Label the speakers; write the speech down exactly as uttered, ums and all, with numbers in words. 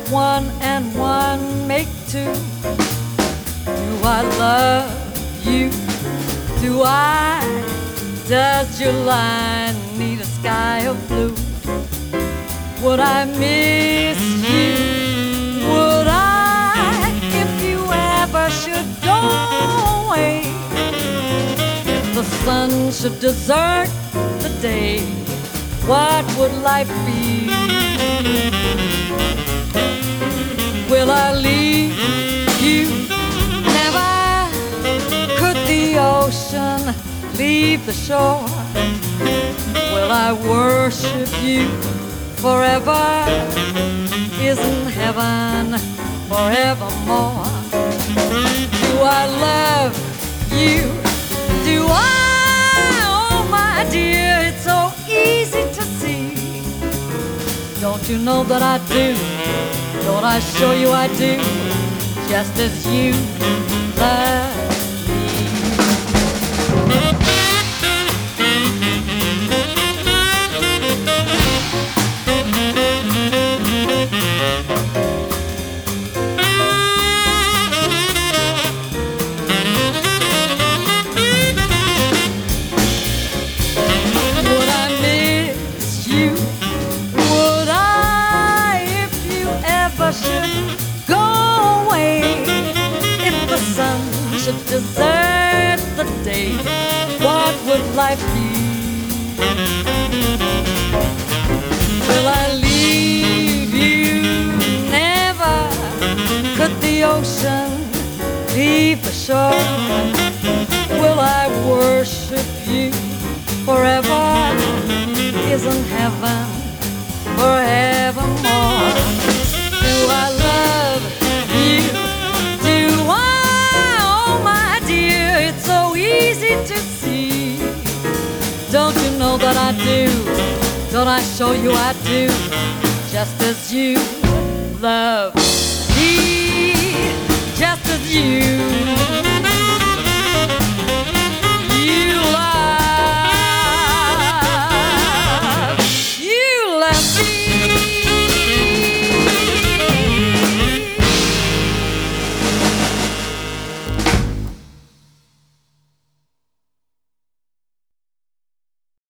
Speaker 1: one and one make two? Do I love you? Do I? Does your line need a sky of blue? Would I miss you? Would I, if you ever should go away? If the sun should desert the day, what would life be? Will I leave you? Never. Could the ocean leave the shore? Will I worship you forever? Isn't heaven forevermore? Do I love you? Do I? Oh my dear, it's so easy to see. Don't you know that I do? Don't I show you I do? Just as you love should desert the day, what would life be? Will I leave you? Never. Could the ocean leave the shore? Will I worship you forever? Isn't heaven forevermore? Do I love you? Do I? Easy to see. Don't you know that I do? Don't I show you I do? Just as you love me, just as you